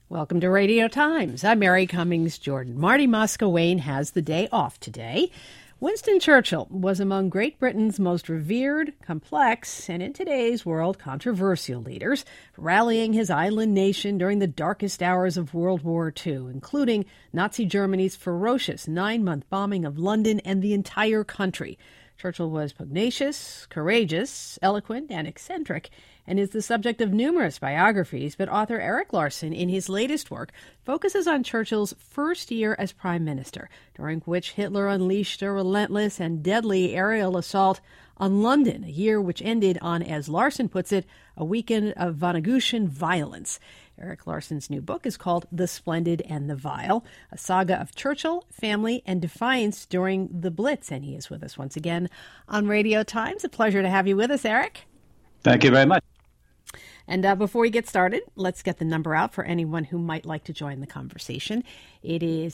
Welcome to Radio Times. I'm Mary Cummings Jordan. Marty Moscowane has the day off today. Winston Churchill was among Great Britain's most revered, complex, and in today's world, controversial leaders, rallying his island nation during the darkest hours of World War II, including Nazi Germany's ferocious 9-month bombing of London and the entire country. Churchill was pugnacious, courageous, eloquent, and eccentric, and is the subject of numerous biographies, but author Erik Larson, in his latest work, focuses on Churchill's first year as prime minister, during which Hitler unleashed a relentless and deadly aerial assault on London, a year which ended on, as Larson puts it, a weekend of Vonnegution violence. Erik Larson's new book is called The Splendid and the Vile, a saga of Churchill, family, and defiance during the Blitz. And he is with us once again on Radio Times. A pleasure to have you with us, Erik. Thank you very much. And before we get started, let's get the number out for anyone who might like to join the conversation. It is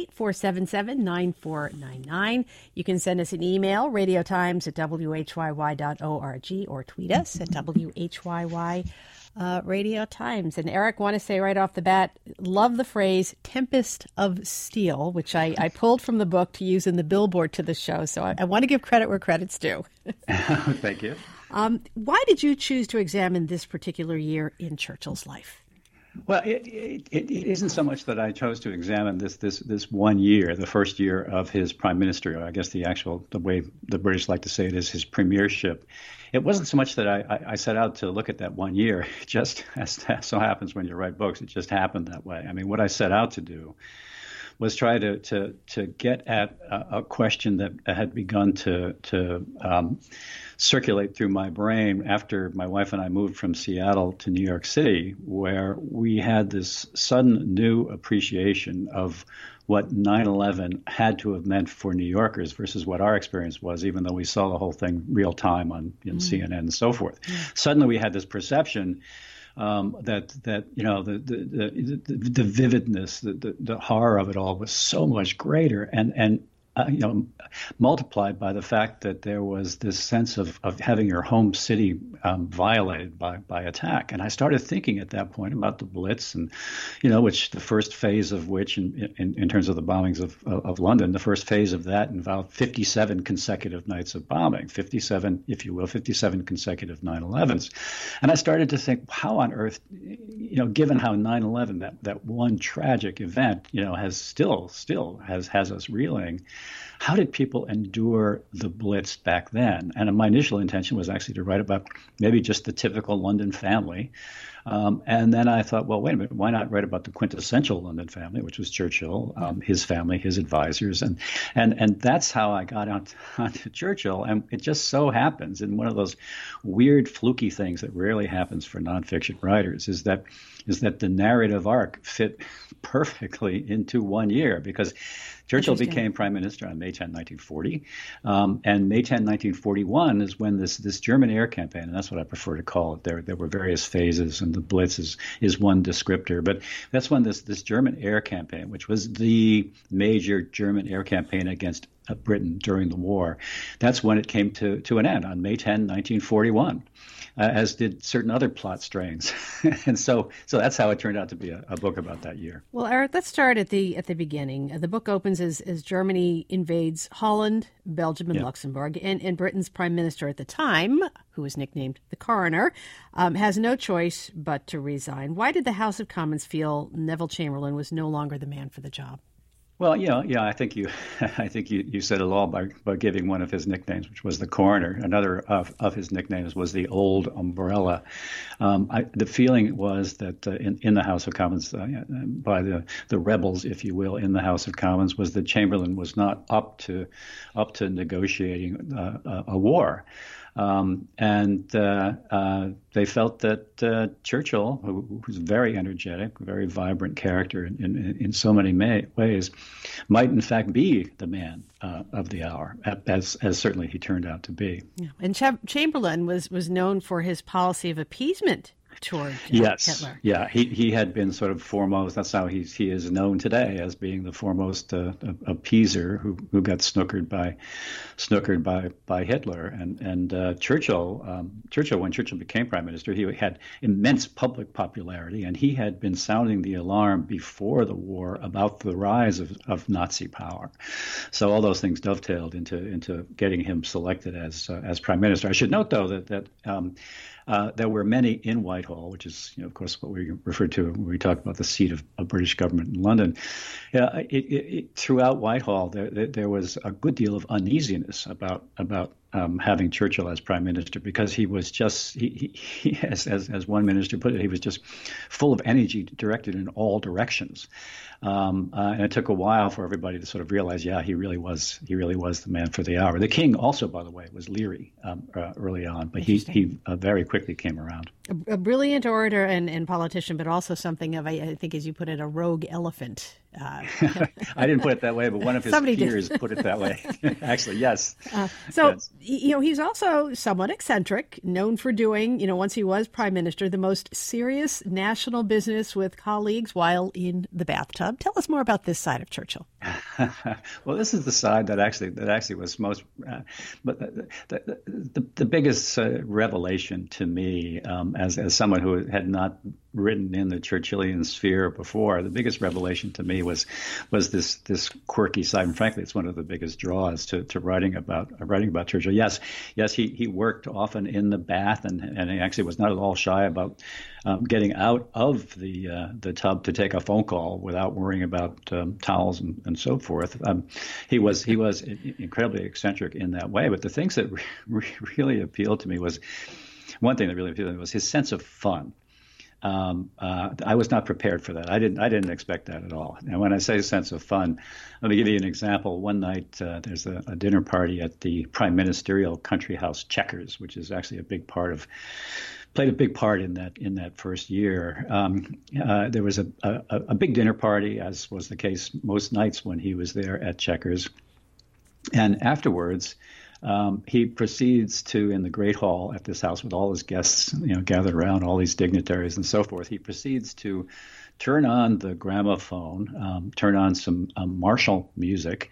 888-477-9499. You can send us an email, radiotimes@whyy.org, or tweet us at WHYY Radio Times. And Erik, want to say right off the bat, love the phrase tempest of steel, which I pulled from the book to use in the billboard to the show. So I want to give credit where credit's due. Thank you. Why did you choose to examine this particular year in Churchill's life? Well, it isn't so much that I chose to examine this 1 year, the first year of his prime ministry, or I guess the way the British like to say it is his premiership. It wasn't so much that I set out to look at that 1 year. It just, as so happens when you write books, it just happened that way. I mean, what I set out to do was try to get at a question that had begun to circulate through my brain after my wife and I moved from Seattle to New York City, where we had this sudden new appreciation of what 9/11 had to have meant for New Yorkers versus what our experience was, even though we saw the whole thing real time on CNN and so forth. Suddenly we had this perception that you know the vividness, the horror of it all was so much greater, and multiplied by the fact that there was this sense of having your home city violated by attack. And I started thinking at that point about the Blitz, and which the first phase of which, in terms of the bombings of London, the first phase of that involved 57 consecutive nights of bombing, 57, if you will, 57 consecutive 9/11s. And I started to think, how on earth, given how 9/11, that one tragic event, has still has us reeling. How did people endure the Blitz back then? And my initial intention was actually to write about maybe just the typical London family. And then I thought, well, wait a minute, why not write about the quintessential London family, which was Churchill, his family, his advisors. And that's how I got onto Churchill. And it just so happens, in one of those weird, fluky things that rarely happens for nonfiction writers, is that the narrative arc fit perfectly into 1 year, because Churchill became prime minister on May 10, 1940, and May 10, 1941 is when this German air campaign, and that's what I prefer to call it. There were various phases, and the Blitz is one descriptor, but that's when this German air campaign, which was the major German air campaign against Britain during the war, that's when it came to an end on May 10, 1941. As did certain other plot strains. And so that's how it turned out to be a book about that year. Well, Erik, let's start at the beginning. The book opens as Germany invades Holland, Belgium, and Luxembourg, and Britain's prime minister at the time, who was nicknamed the Coroner, has no choice but to resign. Why did the House of Commons feel Neville Chamberlain was no longer the man for the job? Well, I think you said it all by giving one of his nicknames, which was the Coroner. Another of his nicknames was the Old Umbrella. The feeling was that in the House of Commons, by the rebels, if you will, in the House of Commons, was that Chamberlain was not up to negotiating a war. And they felt that Churchill, who was very energetic, very vibrant character in so many ways, might in fact be the man of the hour, as certainly he turned out to be. Yeah. And Chamberlain was known for his policy of appeasement toward Yes, Hitler. yeah, he had been sort of foremost. That's how he is known today, as being the foremost appeaser who got snookered by Hitler. And Churchill, when Churchill became prime minister, he had immense public popularity, and he had been sounding the alarm before the war about the rise of Nazi power. So all those things dovetailed into getting him selected as prime minister. I should note, though, that there were many in Whitehall, which is, of course, what we refer to when we talk about the seat of British government in London. Throughout Whitehall, there was a good deal of uneasiness about having Churchill as prime minister, because he was just, he as one minister put it, he was just full of energy directed in all directions. And it took a while for everybody to sort of realize, yeah, he really was the man for the hour. The king also, by the way, was leery early on, but he very quickly came around. A brilliant orator and politician, but also something of, I think, as you put it, a rogue elephant. I didn't put it that way, but one of his peers put it that way. Actually, yes. Yes. He's also somewhat eccentric, known for doing, once he was prime minister, the most serious national business with colleagues while in the bathtub. Tell us more about this side of Churchill. Well, this is the side that actually was most, but the biggest revelation to me, as someone who had not written in the Churchillian sphere before, the biggest revelation to me was this quirky side, and frankly, it's one of the biggest draws to writing about Churchill. Yes, he worked often in the bath, and he actually was not at all shy about getting out of the tub to take a phone call without worrying about towels and so forth. He was incredibly eccentric in that way. But the things that really appealed to me was his sense of fun. I was not prepared for that. I didn't expect that at all. And when I say sense of fun, let me give you an example. One night, there's a dinner party at the prime ministerial country house Chequers, which is actually played a big part in that first year. There was a big dinner party, as was the case most nights when he was there at Chequers. And afterwards, he proceeds to, in the Great Hall at this house with all his guests, gathered around, all these dignitaries and so forth, he proceeds to turn on the gramophone, turn on some martial music,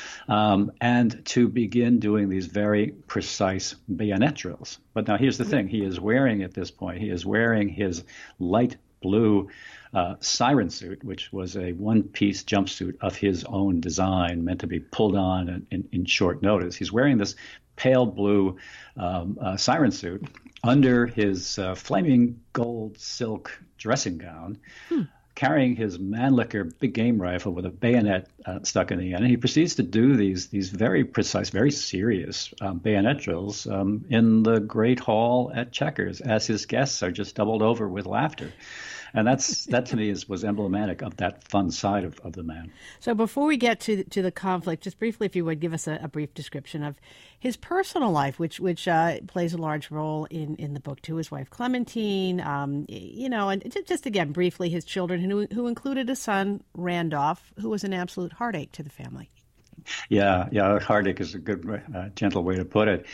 and to begin doing these very precise bayonet drills. But now here's the thing. At this point, he is wearing his light blue siren suit, which was a one-piece jumpsuit of his own design, meant to be pulled on in short notice. He's wearing this pale blue siren suit under his flaming gold silk dressing gown, carrying his Mannlicher big game rifle with a bayonet stuck in the end. And he proceeds to do these very precise, very serious bayonet drills in the Great Hall at Chequers, as his guests are just doubled over with laughter. And that to me was emblematic of that fun side of the man. So before we get to the conflict, just briefly, if you would give us a brief description of his personal life, which plays a large role in the book too. His wife Clementine, and just again briefly, his children, who included a son, Randolph, who was an absolute heartache to the family. Yeah, heartache is a good, gentle way to put it.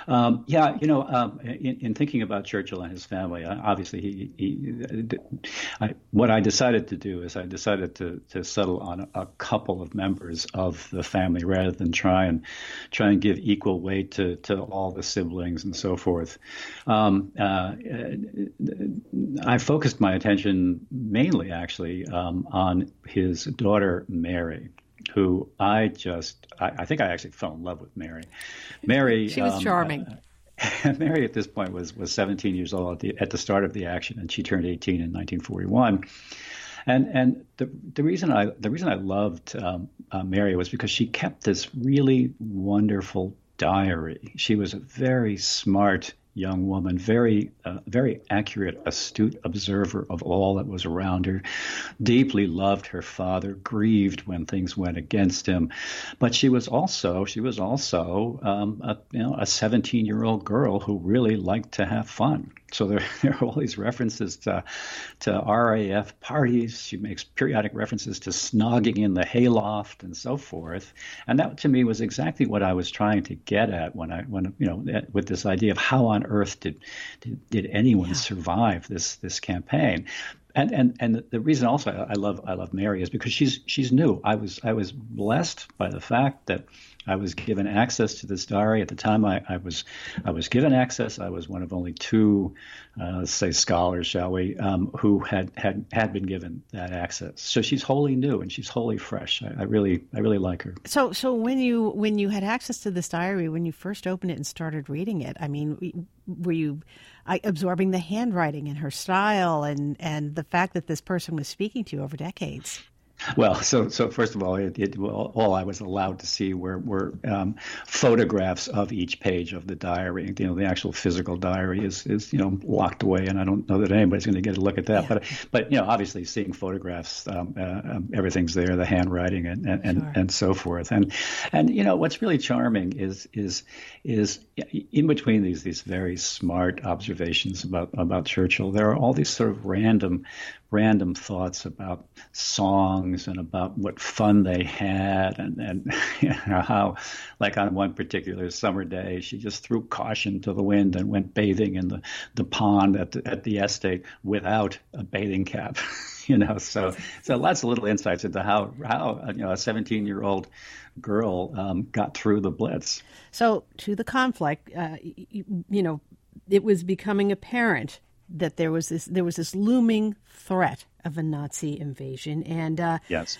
In thinking about Churchill and his family, obviously what I decided to do is I decided to settle on a couple of members of the family rather than try and give equal weight to all the siblings and so forth. I focused my attention mainly, actually, on his daughter Mary, who I think I actually fell in love with Mary. Mary, she was charming. Mary at this point was 17 years old at the start of the action, and she turned 18 in 1941. And the reason I loved Mary was because she kept this really wonderful diary. She was a very smart young woman, very accurate, astute observer of all that was around her, deeply loved her father, grieved when things went against him. But she was also a 17-year-old girl who really liked to have fun. So there are all these references to RAF parties. She makes periodic references to snogging in the hayloft and so forth. And that, to me, was exactly what I was trying to get at when with this idea of how on earth did anyone survive this campaign? And the reason also I love Mary is because she's new. I was blessed by the fact that I was given access to this diary. At the time I was given access. I was one of only two, let's say, scholars, shall we, who had been given that access. So she's wholly new and she's wholly fresh. I really like her. So when you had access to this diary, when you first opened it and started reading it, I mean, were you absorbing the handwriting and her style and the fact that this person was speaking to you over decades? Well, so first of all, all I was allowed to see were photographs of each page of the diary. The actual physical diary is locked away, and I don't know that anybody's going to get a look at that. Yeah. But obviously seeing photographs, everything's there, the handwriting and so forth. And what's really charming is in between these very smart observations about Churchill, there are all these sort of random thoughts about songs and about what fun they had and how, like on one particular summer day, she just threw caution to the wind and went bathing in the pond at the estate without a bathing cap. So lots of little insights into how a 17-year-old girl got through the Blitz. So to the conflict, it was becoming apparent that there was this looming threat of a Nazi invasion, and yes,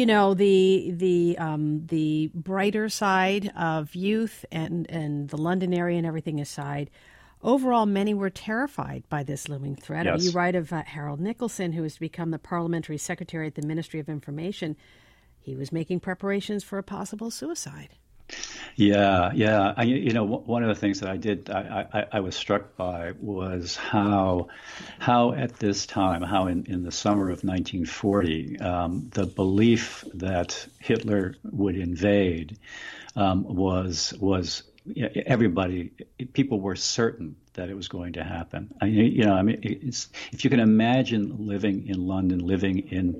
the brighter side of youth and the London area and everything aside, overall many were terrified by this looming threat. Yes. You write of Harold Nicholson, who has become the parliamentary secretary at the Ministry of Information. He was making preparations for a possible suicide. Yeah. One of the things that I did, I was struck by was how at this time, how in the summer of 1940, the belief that Hitler would invade was people were certain that it was going to happen. If you can imagine living in London, living in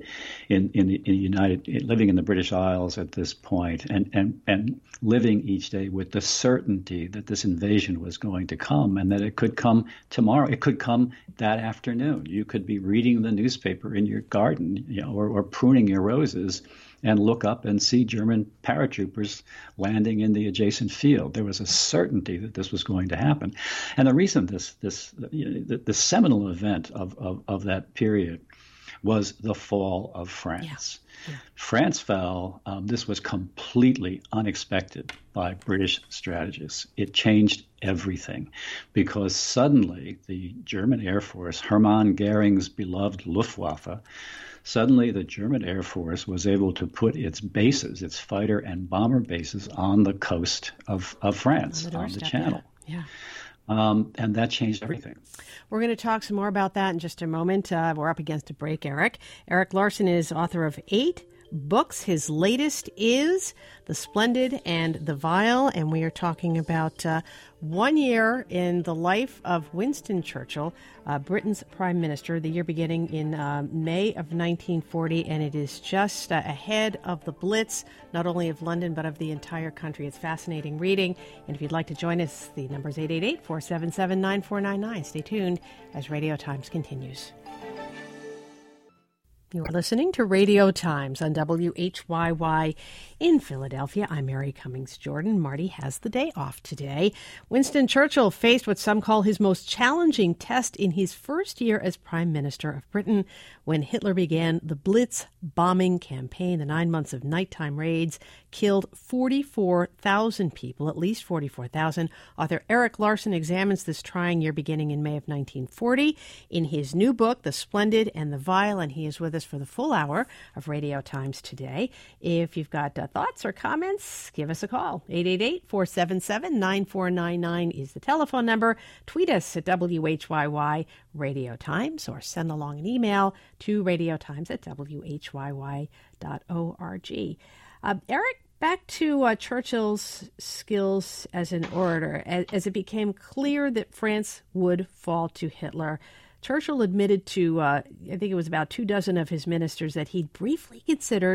the British Isles at this point, and living each day with the certainty that this invasion was going to come and that it could come tomorrow, it could come that afternoon. You could be reading the newspaper in your garden, or pruning your roses, and look up and see German paratroopers landing in the adjacent field. There was a certainty that this was going to happen. And the reason the seminal event of that period was the fall of France. Yeah. France fell. This was completely unexpected by British strategists. It changed everything because suddenly the German Air Force, Hermann Goering's beloved Luftwaffe, suddenly the German Air Force was able to put its bases, its fighter and bomber bases, on the coast of France, on the Channel. Yeah. And that changed everything. We're going to talk some more about that in just a moment. We're up against a break, Eric. Eric Larson is author of 8 books. His latest is The Splendid and the Vile, and we are talking about 1 year in the life of Winston Churchill, Britain's Prime Minister, the year beginning in May of 1940, and it is just ahead of the Blitz, not only of London, but of the entire country. It's fascinating reading, and if you'd like to join us, the number is 888-477-9499. Stay tuned as Radio Times continues. You're listening to Radio Times on WHYY in Philadelphia. I'm Mary Cummings Jordan. Marty has the day off today. Winston Churchill faced what some call his most challenging test in his first year as Prime Minister of Britain when Hitler began the Blitz bombing campaign. The 9 months of nighttime raids killed 44,000 people, at least 44,000. Author Eric Larson examines this trying year beginning in May of 1940 in his new book, The Splendid and the Vile, and he is with us for the full hour of Radio Times today. If you've got thoughts or comments, give us a call. 888-477-9499 is the telephone number. Tweet us at WHYY Radio Times or send along an email to radiotimes@whyy.org. Eric, back to Churchill's skills as an orator. As it became clear that France would fall to Hitler, Churchill admitted to, I think it was about 24 of his ministers, that he'd briefly considered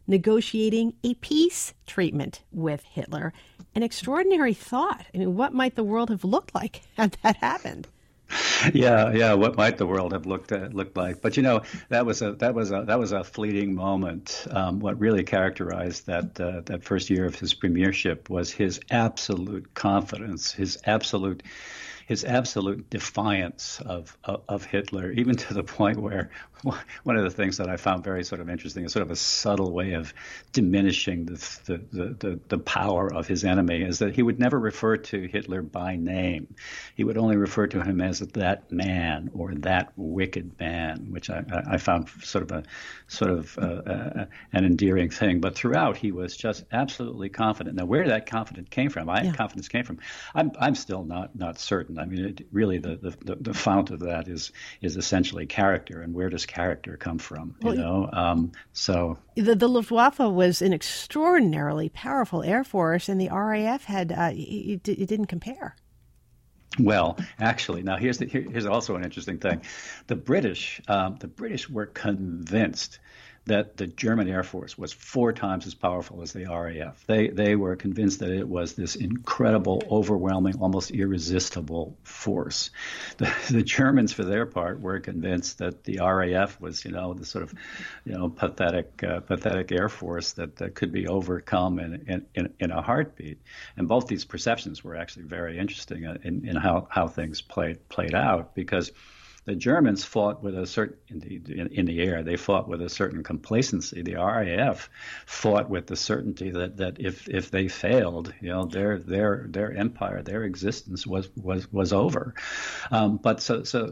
negotiating a peace treatment with Hitler. An extraordinary thought. I mean, what might the world have looked like had that happened? Yeah. What might the world have looked like? But that was a fleeting moment. What really characterized that first year of his premiership was his absolute confidence, his absolute defiance of Hitler, even to the point where one of the things that I found very sort of interesting is sort of a subtle way of diminishing the power of his enemy is that he would never refer to Hitler by name. He would only refer to him as that man or that wicked man, which I found sort of an endearing thing. But throughout, he was just absolutely confident. Now, where that confidence came from, confidence came from, I'm still not certain. I mean, really, the fount of that is essentially character, and where does character come from? So the Luftwaffe was an extraordinarily powerful air force, and the RAF had it didn't compare. Well, actually, now here's also an interesting thing. The British were convinced that the German Air Force was 4 times as powerful as the RAF. They were convinced that it was this incredible, overwhelming, almost irresistible force. The Germans, for their part, were convinced that the RAF was, the sort of, pathetic Air Force that could be overcome in a heartbeat. And both these perceptions were actually very interesting in how things played out, because the Germans fought with a certain in the air. They fought with a certain complacency. The RAF fought with the certainty that if they failed, their empire, their existence was over. But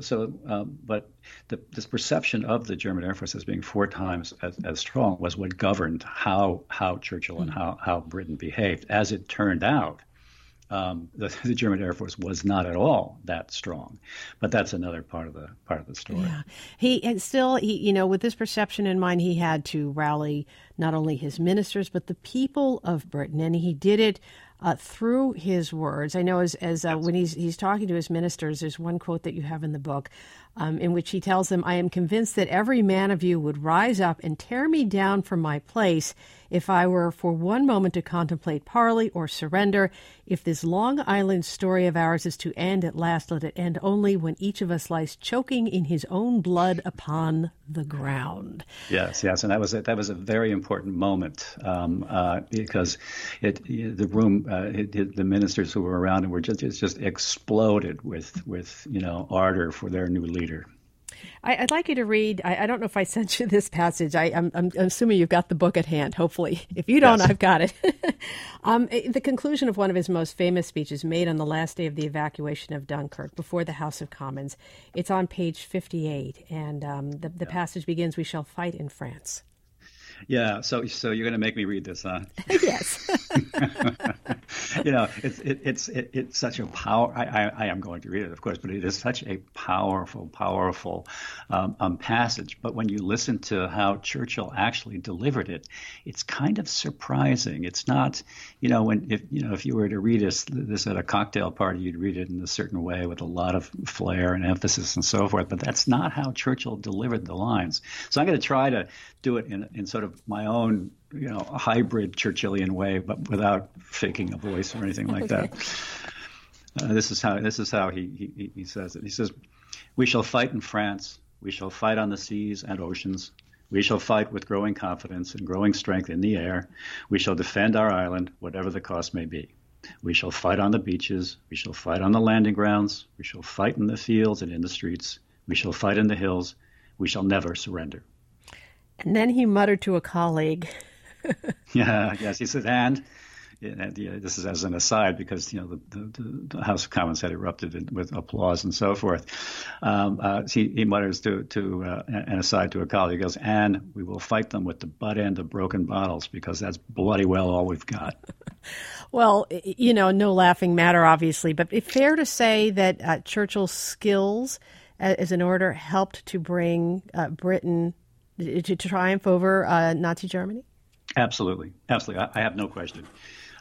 this perception of the German Air Force as being 4 times as strong was what governed how Churchill and how Britain behaved. As it turned out, the German Air Force was not at all that strong, but that's another part of the story. Yeah, he with this perception in mind, he had to rally not only his ministers but the people of Britain, and he did it through his words. I know as when he's talking to his ministers, there's one quote that you have in the book in which he tells them, "I am convinced that every man of you would rise up and tear me down from my place if I were for one moment to contemplate parley or surrender. If this Long Island story of ours is to end at last, let it end only when each of us lies choking in his own blood upon the ground." Yes, and that was a very important moment because the ministers who were around him were just exploded with ardor for their new leader. I'd like you to read. I don't know if I sent you this passage. I'm assuming you've got the book at hand, hopefully. If you don't, yes. I've got it. The conclusion of one of his most famous speeches made on the last day of the evacuation of Dunkirk before the House of Commons. It's on page 58, and the passage begins, "We shall fight in France." Yeah, so you're going to make me read this, huh? Yes. It's such a power. I am going to read it, of course, but it is such a powerful passage. But when you listen to how Churchill actually delivered it, it's kind of surprising. It's not, if you were to read this at a cocktail party, you'd read it in a certain way with a lot of flair and emphasis and so forth. But that's not how Churchill delivered the lines. So I'm going to try to do it in sort of my own, hybrid Churchillian way, but without faking a voice or anything like that. This is how he says it. He says, "We shall fight in France. We shall fight on the seas and oceans. We shall fight with growing confidence and growing strength in the air. We shall defend our island, whatever the cost may be. We shall fight on the beaches. We shall fight on the landing grounds. We shall fight in the fields and in the streets. We shall fight in the hills. We shall never surrender." And then he muttered to a colleague. Yes, he said, and this is as an aside because the House of Commons had erupted with applause and so forth. He mutters to an aside to a colleague. He goes, "And we will fight them with the butt end of broken bottles because that's bloody well all we've got." Well, no laughing matter, obviously, but it's fair to say that Churchill's skills as an orator helped to bring Britain to triumph over Nazi Germany? Absolutely. I have no question.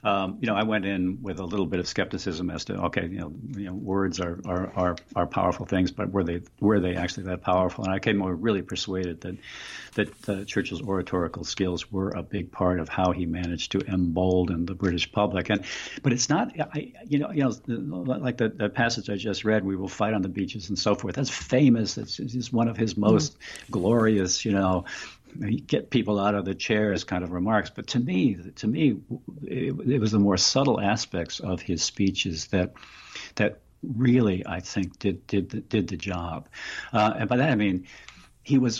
I went in with a little bit of skepticism as to, okay, words are powerful things, but were they actually that powerful? And I came away really persuaded that Churchill's oratorical skills were a big part of how he managed to embolden the British public. But it's not, like the passage I just read, "We will fight on the beaches" and so forth. That's famous. It's one of his most glorious, get people out of the chairs kind of remarks. But to me, it was the more subtle aspects of his speeches that really, I think, did the job. And by that I mean, he was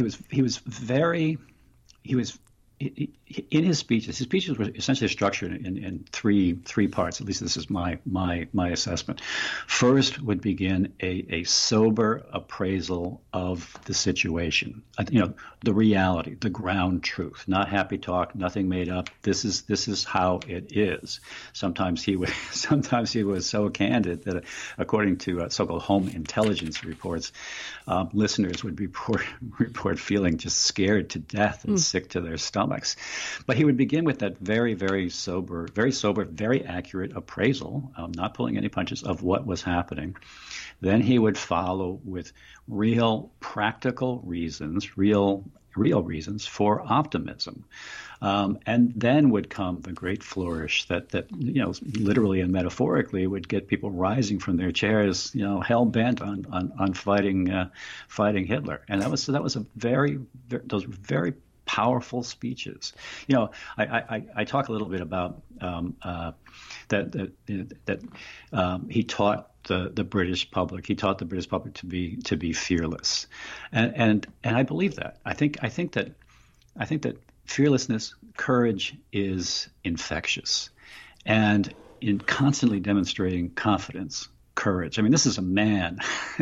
in his speeches were essentially structured in three parts. At least this is my assessment. First would begin a sober appraisal of the situation, the reality, the ground truth, not happy talk, nothing made up. This is how it is. Sometimes he was so candid that, according to so-called home intelligence reports, listeners would report feeling just scared to death and sick to their stomachs. But he would begin with that very, very sober, very accurate appraisal, not pulling any punches, of what was happening. Then he would follow with real practical reasons, real reasons for optimism. And then would come the great flourish that literally and metaphorically would get people rising from their chairs, hell bent on fighting Hitler. And that was those were very powerful speeches. I talk a little bit about that he taught the British public. He taught the British public to be fearless, and I believe that. I think that fearlessness, courage is infectious, and in constantly demonstrating confidence, courage. I mean, this is a man.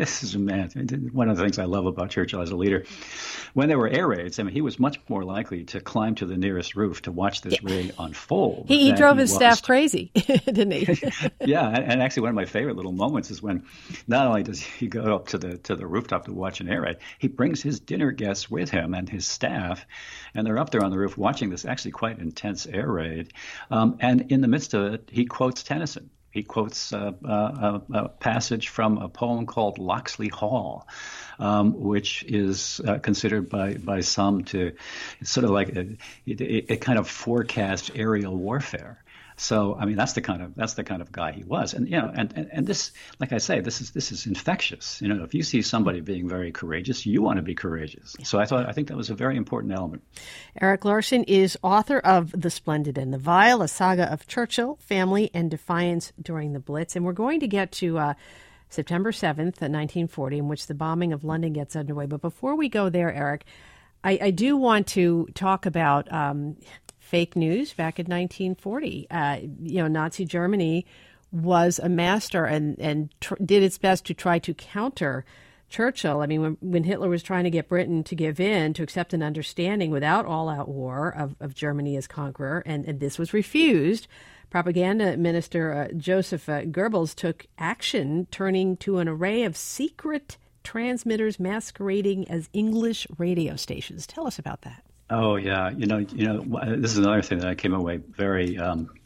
One of the things I love about Churchill as a leader, when there were air raids, I mean, he was much more likely to climb to the nearest roof to watch this raid unfold. He drove his staff crazy, didn't he? Yeah, and actually one of my favorite little moments is when not only does he go up to the rooftop to watch an air raid, he brings his dinner guests with him and his staff, and they're up there on the roof watching this actually quite intense air raid. And in the midst of it, he quotes Tennyson. He quotes a passage from a poem called Locksley Hall, which is considered by some to sort of like a kind of forecast aerial warfare. So, I mean, that's the kind of guy he was, and and this, like I say, this is infectious. If you see somebody being very courageous, you want to be courageous. So I think that was a very important element. Erik Larson is author of The Splendid and the Vile, a saga of Churchill, family, and defiance during the Blitz, and we're going to get to September 7th, 1940, in which the bombing of London gets underway. But before we go there, Erik, I do want to talk about fake news back in 1940. Nazi Germany was a master and did its best to try to counter Churchill. I mean, when Hitler was trying to get Britain to give in, to accept an understanding without all-out war of Germany as conqueror, and this was refused, propaganda minister Joseph Goebbels took action, turning to an array of secret transmitters masquerading as English radio stations. Tell us about that. Oh yeah, this is another thing that I came away very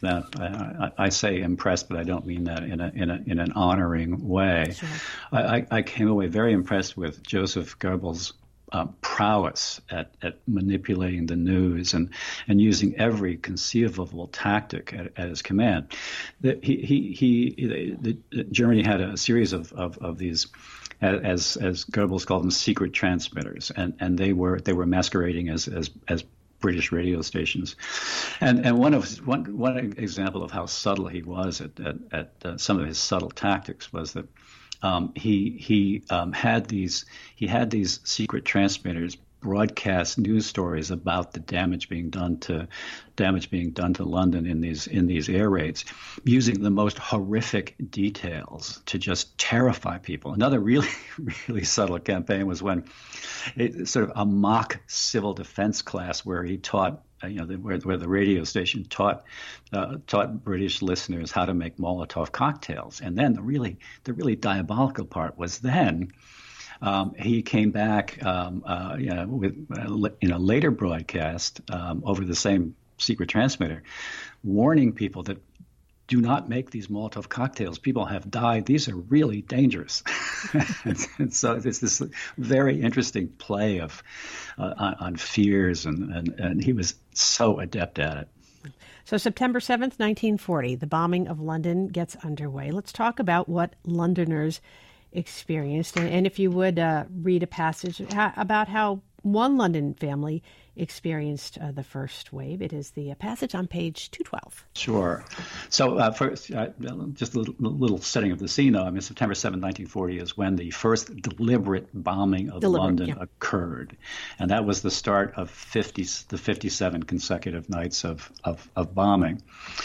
I say impressed, but I don't mean that in an honoring way. Sure. I came away very impressed with Joseph Goebbels' prowess at manipulating the news and using every conceivable tactic at his command. Germany had a series of these, as Goebbels called them, secret transmitters, and they were masquerading as British radio stations, and one example of how subtle he was at some of his subtle tactics was that he had these secret transmitters broadcast news stories about the damage being done to London in these air raids, using the most horrific details to just terrify people. Another really really subtle campaign was when sort of a mock civil defense class where he taught where the radio station taught British listeners how to make Molotov cocktails. And then the really diabolical part was then. He came back with in a later broadcast over the same secret transmitter, warning people that do not make these Molotov cocktails. People have died. These are really dangerous. and so it's this very interesting play of on fears, and he was so adept at it. So September 7th, 1940, the bombing of London gets underway. Let's talk about what Londoners experienced. And if you would read a passage about how one London family experienced the first wave. It is the passage on page 212. Sure. So first, just a little setting of the scene, though. I mean, September 7, 1940 is when the first deliberate bombing of London occurred. And that was the start of the 57 consecutive nights of bombing.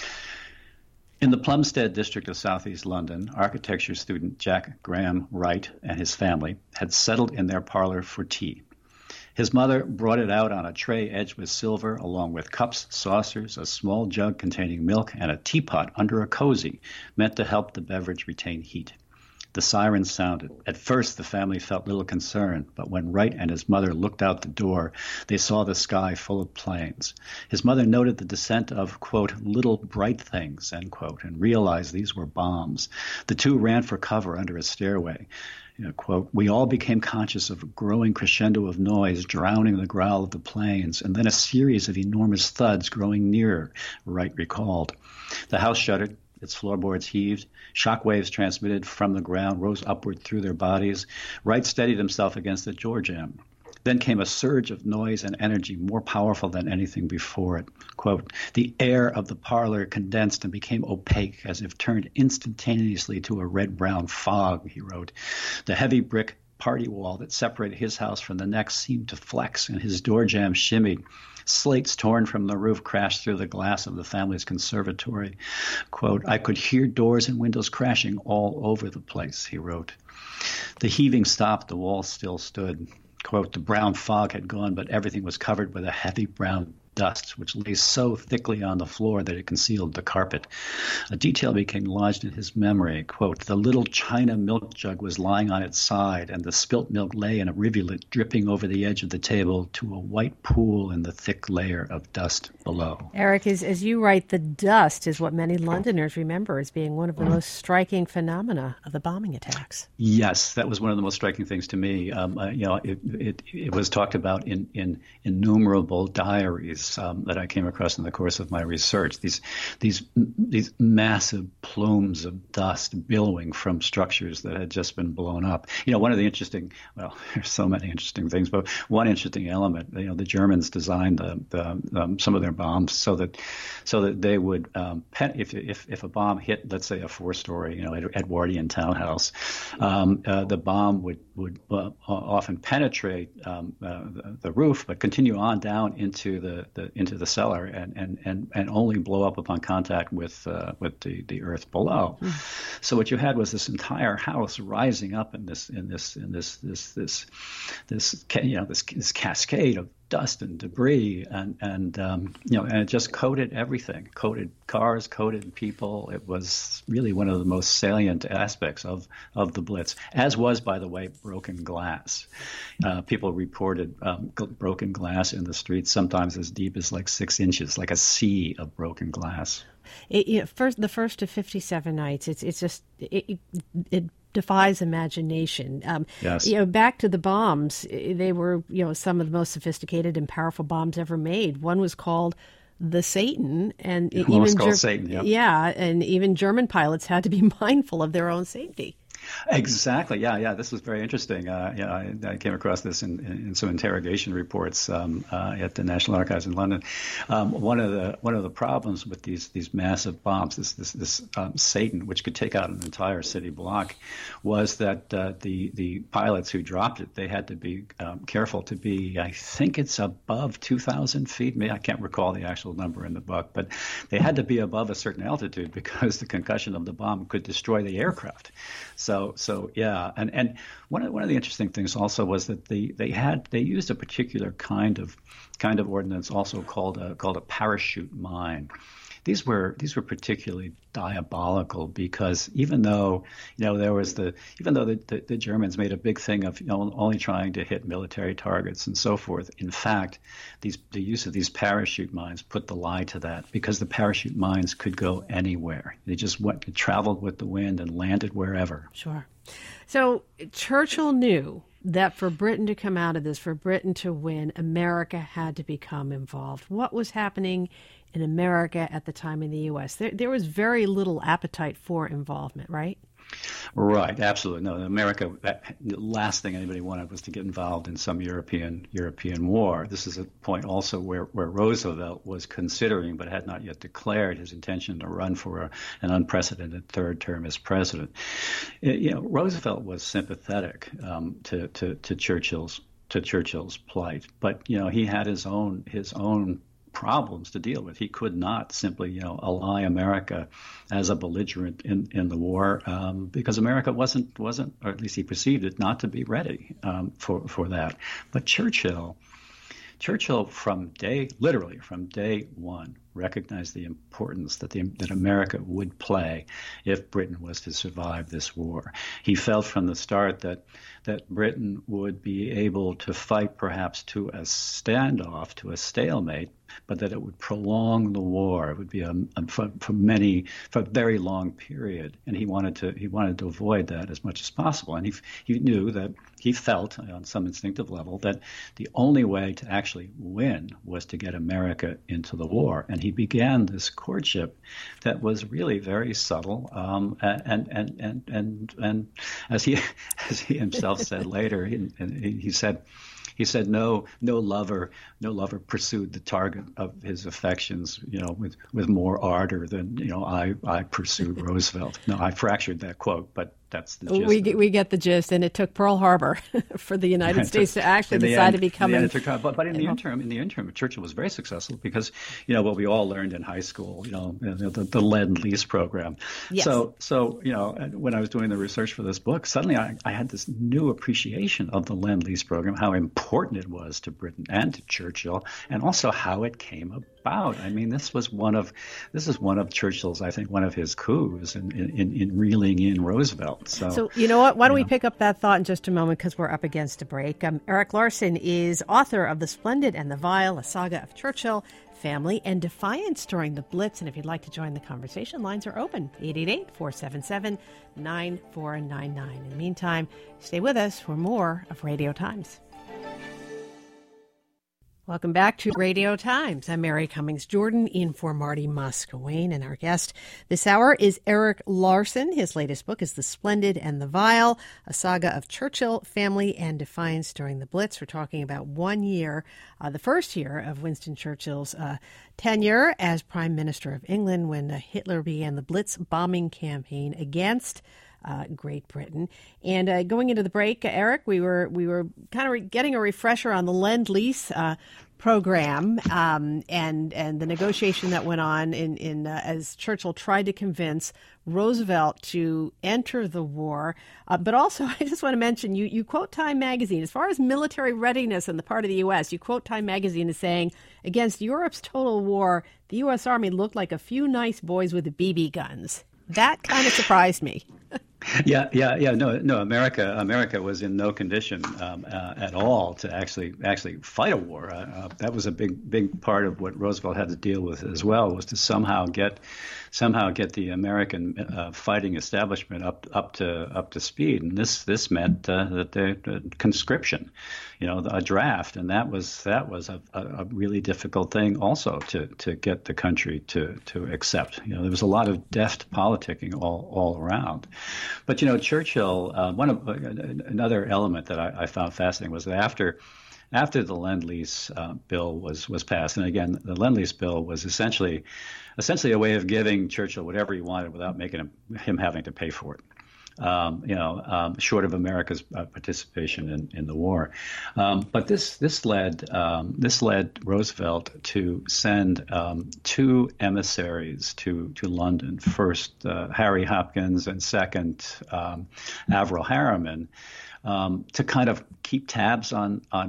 In the Plumstead district of southeast London, architecture student Jack Graham Wright and his family had settled in their parlor for tea. His mother brought it out on a tray edged with silver, along with cups, saucers, a small jug containing milk, and a teapot under a cozy, meant to help the beverage retain heat. The sirens sounded. At first, the family felt little concern, but when Wright and his mother looked out the door, they saw the sky full of planes. His mother noted the descent of, quote, little bright things, end quote, and realized these were bombs. The two ran for cover under a stairway. Quote, we all became conscious of a growing crescendo of noise drowning the growl of the planes, and then a series of enormous thuds growing nearer, Wright recalled. The house shuddered. Its floorboards heaved. Shock waves transmitted from the ground rose upward through their bodies. Wright steadied himself against the door jamb. Then came a surge of noise and energy more powerful than anything before it. Quote, the air of the parlor condensed and became opaque as if turned instantaneously to a red-brown fog, he wrote. The heavy brick party wall that separated his house from the next seemed to flex, and his door jamb shimmied. Slates torn from the roof crashed through the glass of the family's conservatory. Quote, I could hear doors and windows crashing all over the place, he wrote. The heaving stopped. The wall still stood. Quote, the brown fog had gone, but everything was covered with a heavy brown dust, which lay so thickly on the floor that it concealed the carpet. A detail became lodged in his memory. Quote, the little china milk jug was lying on its side, and the spilt milk lay in a rivulet dripping over the edge of the table to a white pool in the thick layer of dust below. Eric, as you write, the dust is what many Londoners remember as being one of the most striking phenomena of the bombing attacks. Yes, that was one of the most striking things to me. It was talked about in innumerable diaries that I came across in the course of my research. These massive plumes of dust billowing from structures that had just been blown up. One of the interesting, well, there's so many interesting things, but one interesting element, the Germans designed some of their bombs so that they would, if a bomb hit, let's say a 4-story, Edwardian townhouse, the bomb would often penetrate the roof, but continue on down into the cellar and only blow up upon contact with the earth below. So what you had was this entire house rising up in this cascade of dust and debris, and it just coated everything, coated cars, coated people. It was really one of the most salient aspects of the Blitz, as was, by the way, broken glass. People reported broken glass in the streets, sometimes as deep as like 6 inches, like a sea of broken glass. The first of 57 nights, it's just it defies imagination. Yes. Back to the bombs, they were some of the most sophisticated and powerful bombs ever made. One was called the Satan, and Satan. Yeah, and even German pilots had to be mindful of their own safety. Exactly. Yeah. This was very interesting. I came across this in some interrogation reports at the National Archives in London. One of the problems with these massive bombs, this Satan, which could take out an entire city block, was that the pilots who dropped it, they had to be careful to be, I think it's above 2,000 feet. I can't recall the actual number in the book, but they had to be above a certain altitude because the concussion of the bomb could destroy the aircraft. So yeah, and one of the interesting things also was that they used a particular kind of ordnance also called a parachute mine. these were particularly diabolical because even though the Germans made a big thing of only trying to hit military targets and so forth, in fact, the use of these parachute mines put the lie to that, because the parachute mines could go anywhere. They just traveled with the wind and landed wherever. Sure. So Churchill knew that for Britain to come out of this, for Britain to win, America had to become involved. What was happening in America at the time in the U.S.? There was very little appetite for involvement, right? Right, absolutely. No, America, the last thing anybody wanted was to get involved in some European war. This is a point also where Roosevelt was considering, but had not yet declared, his intention to run for an unprecedented third term as president. Roosevelt was sympathetic to Churchill's plight, but he had his own problems to deal with. He could not simply, ally America as a belligerent in the war, because America wasn't, or at least he perceived it, not to be ready for that. But Churchill, literally from day one, recognized the importance that America would play if Britain was to survive this war. He felt from the start that Britain would be able to fight perhaps to a standoff, to a stalemate, but that it would prolong the war. It would be for a very long period, and he wanted to avoid that as much as possible. And he knew that, he felt on some instinctive level, that the only way to actually win was to get America into the war. And he began this courtship that was really very subtle, and as he himself said later, he said no lover pursued the target of his affections, with more ardor than I pursued Roosevelt. No, I fractured that quote, but that's the gist. We get the gist, and it took Pearl Harbor for the United States to actually decide to become. But in the interim, Churchill was very successful because what we all learned in high school, the Lend-Lease program. Yes. So when I was doing the research for this book, suddenly I had this new appreciation of the Lend-Lease program, how important it was to Britain and to Churchill, and also how it came about. I mean, this is one of Churchill's, I think, one of his coups in reeling in Roosevelt. So you know what? Why don't we pick up that thought in just a moment, because we're up against a break. Erik Larson is author of The Splendid and the Vile, a saga of Churchill, family, and defiance during the Blitz. And if you'd like to join the conversation, lines are open, 888-477-9499. In the meantime, stay with us for more of Radio Times. Welcome back to Radio Times. I'm Mary Cummings Jordan, in for Marty Muscawayne, and our guest this hour is Erik Larson. His latest book is The Splendid and the Vile, a saga of Churchill, family, and defiance during the Blitz. We're talking about 1 year, the first year of Winston Churchill's tenure as Prime Minister of England, when Hitler began the Blitz bombing campaign against Great Britain. And going into the break, Erik, we were kind of getting a refresher on the Lend-Lease program and the negotiation that went on in as Churchill tried to convince Roosevelt to enter the war. But also, I just want to mention, you quote Time magazine. As far as military readiness on the part of the U.S., you quote Time magazine as saying, against Europe's total war, the U.S. Army looked like a few nice boys with BB guns. That kind of surprised me. Yeah. No. America was in no condition at all to actually fight a war. That was a big part of what Roosevelt had to deal with as well, was to somehow get the American fighting establishment up to speed. And this meant that the conscription, a draft, and that was a really difficult thing also to get the country to accept. There was a lot of deft politicking all around. But Churchill, another element that I found fascinating was that after the Lend-Lease bill was passed, and again, the Lend-Lease bill was essentially a way of giving Churchill whatever he wanted without making him having to pay for it. Short of America's participation in the war. But this led Roosevelt to send two emissaries to London. First, Harry Hopkins, and second, Averell Harriman, to kind of keep tabs on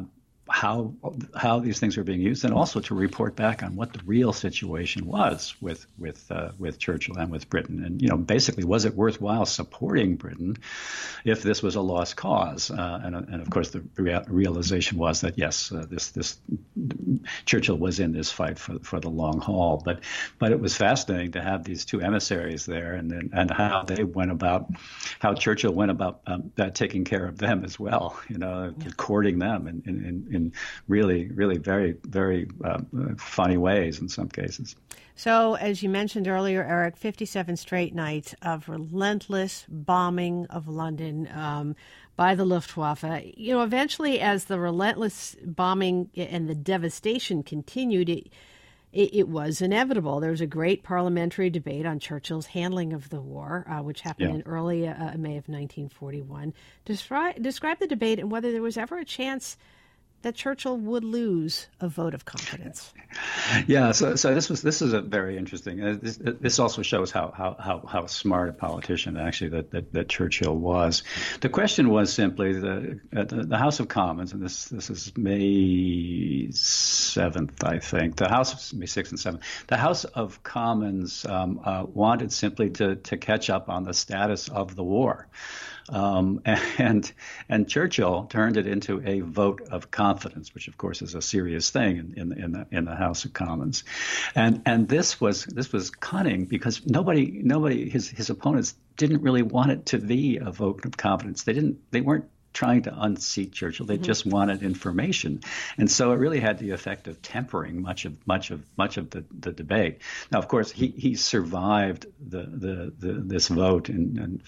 how these things were being used, and also to report back on what the real situation was with Churchill and with Britain, and basically, was it worthwhile supporting Britain if this was a lost cause? And of course, the realization was that yes, this Churchill was in this fight for the long haul. But it was fascinating to have these two emissaries there, and how Churchill went about taking care of them as well, courting them in really, really very, very funny ways in some cases. So, as you mentioned earlier, Eric, 57 straight nights of relentless bombing of London by the Luftwaffe. Eventually, as the relentless bombing and the devastation continued, it was inevitable. There was a great parliamentary debate on Churchill's handling of the war, which happened in early May of 1941. Describe the debate and whether there was ever a chance that Churchill would lose a vote of confidence. Yeah, so this is a very interesting. This also shows how smart a politician actually that Churchill was. The question was simply the House of Commons, and this is May 7th, I think. The House May 6th and 7th. The House of Commons wanted simply to catch up on the status of the war. And Churchill turned it into a vote of confidence, which of course is a serious thing in the House of Commons, and this was cunning because nobody his opponents didn't really want it to be a vote of confidence. They weren't trying to unseat Churchill. They just wanted information, and so it really had the effect of tempering much of the debate. Now, of course, he survived this vote, and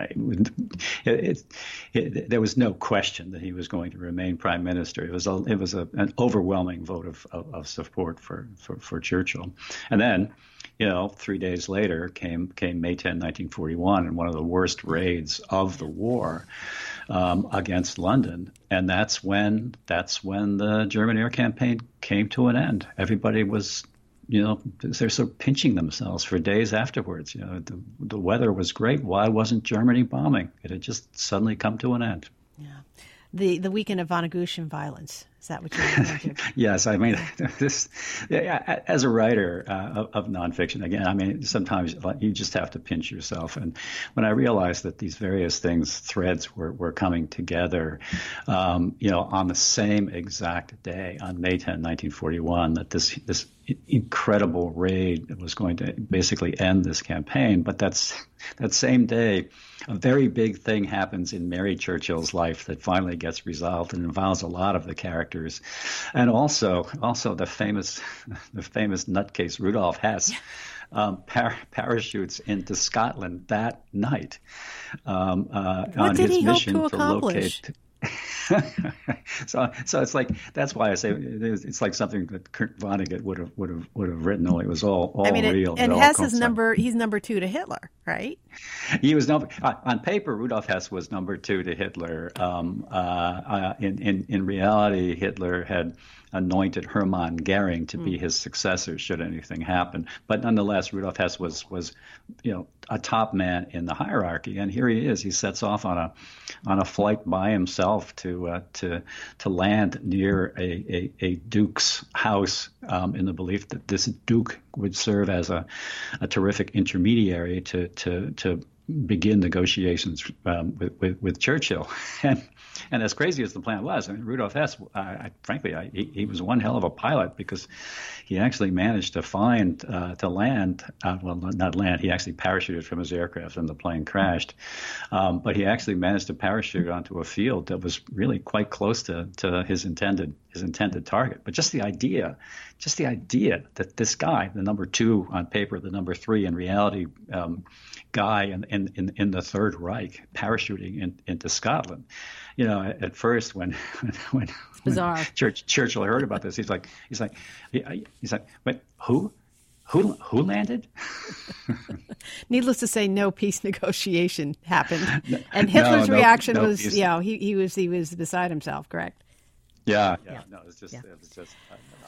there was no question that he was going to remain prime minister. It was an overwhelming vote of support for Churchill, and then. 3 days later came May 10, 1941, and one of the worst raids of the war against London, and that's when the German air campaign came to an end. Everybody was, they're sort of pinching themselves for days afterwards. The weather was great. Why wasn't Germany bombing? It had just suddenly come to an end. Yeah, the weekend of von Aguschen violence. Is that what you're referring to? Yes, I mean, as a writer of nonfiction, again, I mean, sometimes you just have to pinch yourself. And when I realized that these various threads were coming together, on the same exact day, on May 10, 1941, that this incredible raid was going to basically end this campaign. But that same day, a very big thing happens in Mary Churchill's life that finally gets resolved and involves a lot of the characters, and also the famous nutcase Rudolf Hess parachutes into Scotland that night on his mission to locate. So it's like, that's why I say it's like something that Kurt Vonnegut would have written. Only it was all real. And Hess is he's number 2 to Hitler, right? He was on paper. Rudolf Hess was number 2 to Hitler. In reality, Hitler had anointed Hermann Goering to be his successor should anything happen. But nonetheless, Rudolf Hess was a top man in the hierarchy, and here he is. He sets off on a flight by himself to land near a duke's house in the belief that this duke would serve as a terrific intermediary to begin negotiations with Churchill. And as crazy as the plan was, I mean, Rudolf Hess, frankly, he was one hell of a pilot, because he actually managed to land. Not land. He actually parachuted from his aircraft, and the plane crashed. But he actually managed to parachute onto a field that was really quite close to his intended target. But just the idea that this guy, the number 2 on paper, the number 3 in reality, guy in the Third Reich, parachuting into Scotland. At first when Churchill heard about this, he's like, wait, who landed? Needless to say, no peace negotiation happened, and Hitler's reaction was, he was beside himself. Correct? Yeah. No, it was just.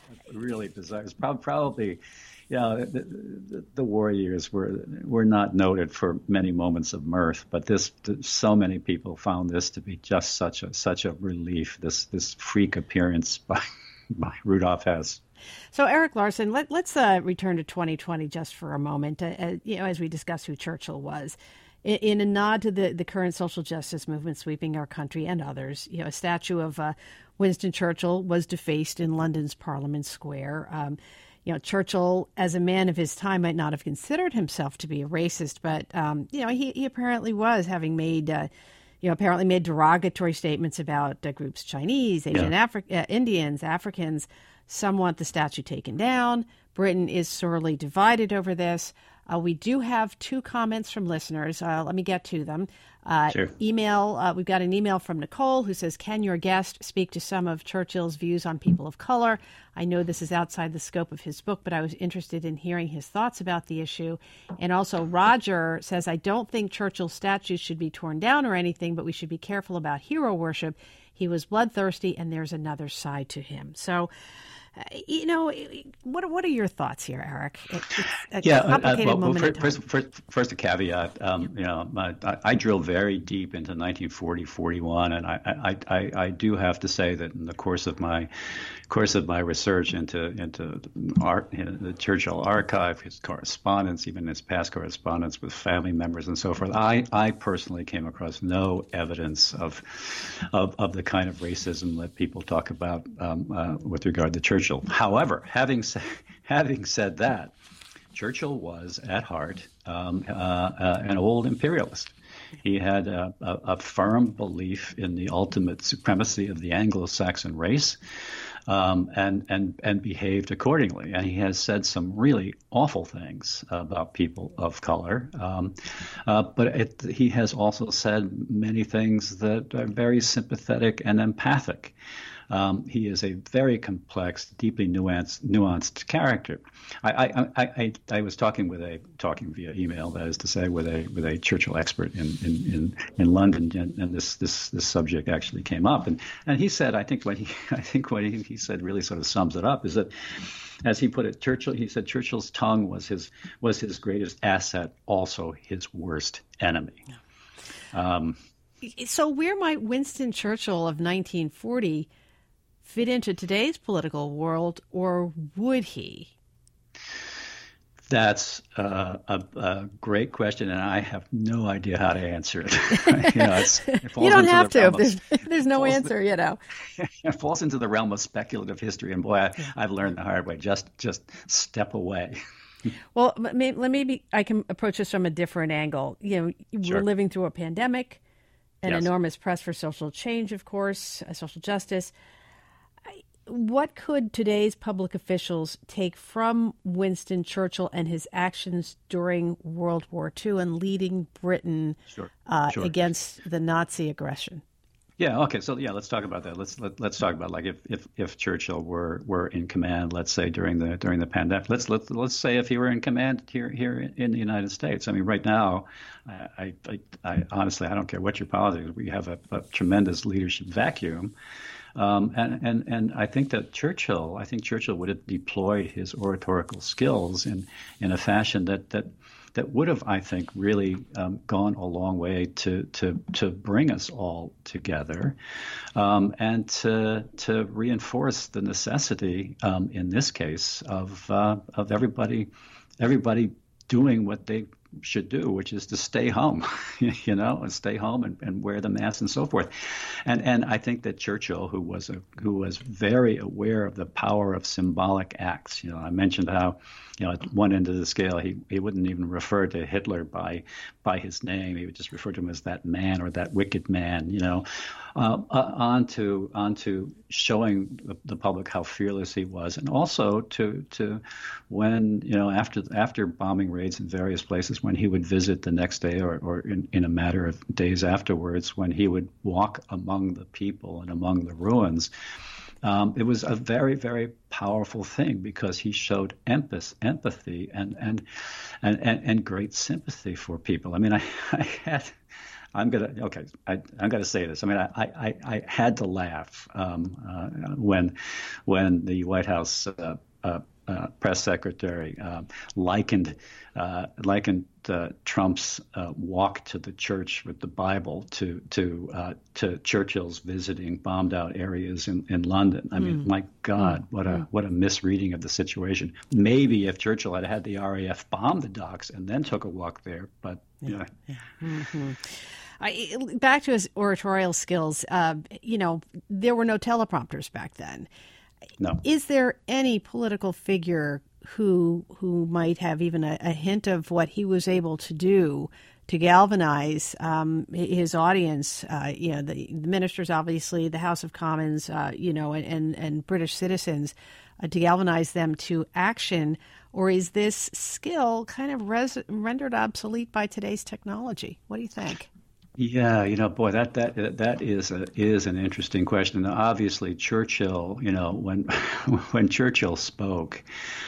really bizarre. It's probably, the war years were not noted for many moments of mirth, but so many people found this to be just such a relief. This freak appearance by Rudolph Hess. So, Eric Larson, let's return to 2020 just for a moment. As we discuss who Churchill was. In a nod to the current social justice movement sweeping our country and others, a statue of Winston Churchill was defaced in London's Parliament Square. Churchill, as a man of his time, might not have considered himself to be a racist, but he apparently was, having made derogatory statements about groups Chinese, Asian, Indians, Africans. Some want the statue taken down. Britain is sorely divided over this. We do have 2 comments from listeners. Let me get to them. Sure. Email. We've got an email from Nicole who says, "Can your guest speak to some of Churchill's views on people of color? I know this is outside the scope of his book, but I was interested in hearing his thoughts about the issue." And also Roger says, "I don't think Churchill's statues should be torn down or anything, but we should be careful about hero worship. He was bloodthirsty, and there's another side to him." So, what are your thoughts here, Eric? It's a complicated moment in time. First a caveat. I drilled very deep into 1940, 41, and I do have to say that in the course of my research into the Churchill archive, his correspondence, even his past correspondence with family members and so forth, I personally came across no evidence of the kind of racism that people talk about with regard to Churchill. However, having said that, Churchill was at heart an old imperialist. He had a firm belief in the ultimate supremacy of the Anglo-Saxon race, and behaved accordingly. And he has said some really awful things about people of color, but he has also said many things that are very sympathetic and empathic. He is a very complex, deeply nuanced character. I was talking via email, that is to say, with a Churchill expert in London, and this subject actually came up, and he said, I think what he said really sort of sums it up, is that, as he put it, Churchill's tongue was his greatest asset, also his worst enemy. So where might Winston Churchill of 1940 fit into today's political world, or would he? That's a great question, and I have no idea how to answer it. You don't have to. There's no answer, It falls into the realm of speculative history, and boy, I've learned the hard way. Just step away. Well, maybe I can approach this from a different angle. Sure. We're living through a pandemic, an Yes. enormous press for social change, of course, social justice. What could today's public officials take from Winston Churchill and his actions during World War II and leading Britain Sure. against the Nazi aggression? Yeah. Okay. So let's talk about that. Let's talk about, like, if Churchill were in command, let's say during the pandemic. Let's say if he were in command here in the United States. I mean, right now, I honestly, I don't care what your politics. We have a tremendous leadership vacuum. And I think Churchill would have deployed his oratorical skills in a fashion that would have, I think, really gone a long way to bring us all together, and to reinforce the necessity, in this case, of everybody doing what they should do, which is to stay home, and stay home and wear the mask and so forth. And I think that Churchill, who was very aware of the power of symbolic acts. I mentioned how, at one end of the scale, he wouldn't even refer to Hitler by his name. He would just refer to him as that man or that wicked man, on to showing the public how fearless he was, and also to when, after bombing raids in various places, when he would visit the next day or in a matter of days afterwards, when he would walk among the people and among the ruins. It was a very, very powerful thing, because he showed empathy and great sympathy for people. I mean, I I'm gonna say this. I mean, I had to laugh when the White House press secretary likened Trump's walk to the church with the Bible to Churchill's visiting bombed out areas in London. I mean, my God, what a misreading of the situation. Maybe if Churchill had had the RAF bomb the docks and then took a walk there, but yeah. Back to his oratorial skills. There were no teleprompters back then. No. Is there any political figure who might have even a hint of what he was able to do to galvanize his audience? The ministers, obviously, the House of Commons, and British citizens, to galvanize them to action? Or is this skill kind of rendered obsolete by today's technology? What do you think? Yeah, boy, that is an interesting question. Now, obviously, Churchill, when Churchill spoke,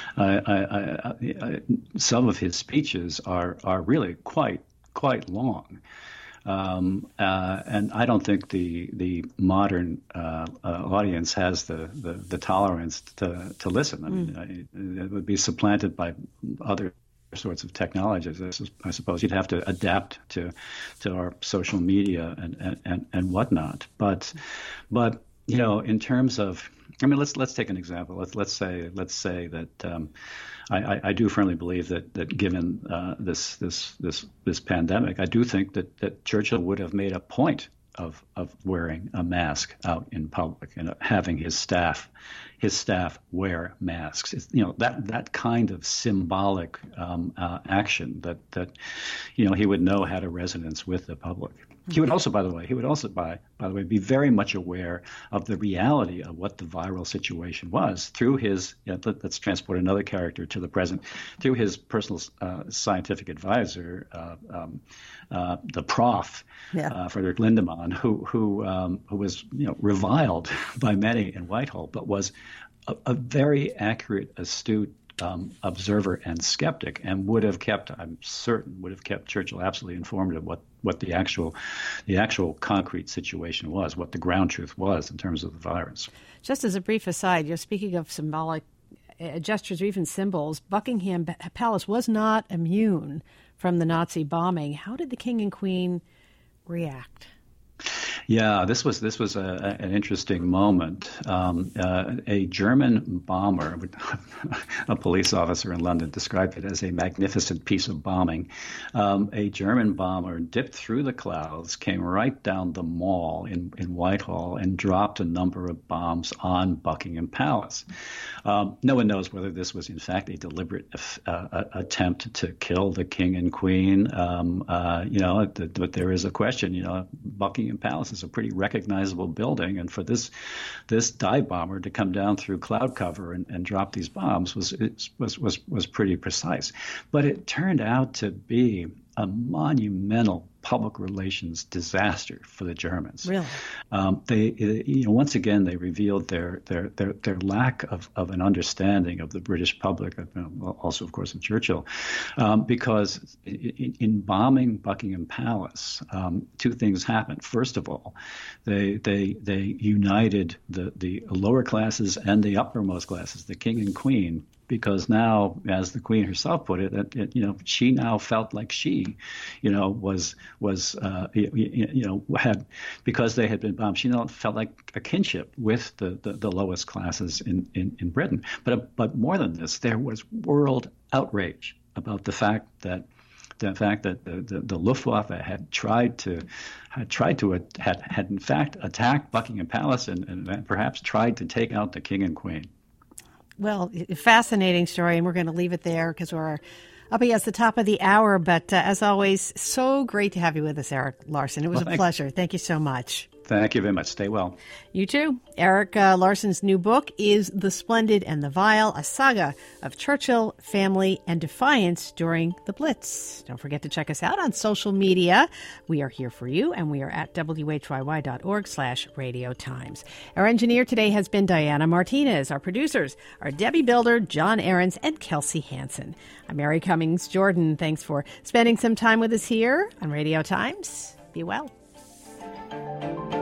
some of his speeches are really quite long, and I don't think the modern audience has the tolerance to listen. I mean, it would be supplanted by other sorts of technologies. I suppose you'd have to adapt to our social media and whatnot. But in terms of, I mean, let's take an example. Let's say that I do firmly believe that given this pandemic, I do think that Churchill would have made a point of wearing a mask out in public and having his staff wear masks. It's, that kind of symbolic action that he would know had a resonance with the public. He would also, by the way, be very much aware of the reality of what the viral situation was through his. Let's transport another character to the present, through his personal scientific advisor, the Prof. Frederick Lindemann, who was reviled by many in Whitehall, but was a very accurate, astute observer and skeptic, and I'm certain would have kept Churchill absolutely informed of what the actual concrete situation was, what the ground truth was in terms of the virus. Just as a brief aside, you're speaking of symbolic gestures or even symbols. Buckingham Palace was not immune from the Nazi bombing. How did the King and Queen react? Yeah, this was an interesting moment. A German bomber, a police officer in London described it as a magnificent piece of bombing. A German bomber dipped through the clouds, came right down the Mall in Whitehall, and dropped a number of bombs on Buckingham Palace. No one knows whether this was in fact a deliberate attempt to kill the King and Queen. But there is a question. Buckingham Palace is a pretty recognizable building, and for this dive bomber to come down through cloud cover and drop these bombs was pretty precise. But it turned out to be a monumental public relations disaster for the Germans. Really? Once again, they revealed their lack of an understanding of the British public, also, of course, of Churchill, because in bombing Buckingham Palace, two things happened. First of all, they united the lower classes and the uppermost classes, the King and Queen, because now, as the Queen herself put it, she now felt like she, had, because they had been bombed, she now felt like a kinship with the lowest classes in Britain. But more than this, there was world outrage about the fact that the Luftwaffe had in fact attacked Buckingham Palace and perhaps tried to take out the King and Queen. Well, fascinating story, and we're going to leave it there because we're up against the top of the hour. But as always, so great to have you with us, Erik Larson. It was a pleasure. Thank you so much. Thank you very much. Stay well. You too. Erik Larson's new book is The Splendid and the Vile, a saga of Churchill, family, and defiance during the Blitz. Don't forget to check us out on social media. We are here for you, and we are at whyy.org/Radio Times. Our engineer today has been Diana Martinez. Our producers are Debbie Builder, John Ahrens, and Kelsey Hansen. I'm Mary Cummings Jordan. Thanks for spending some time with us here on Radio Times. Be well.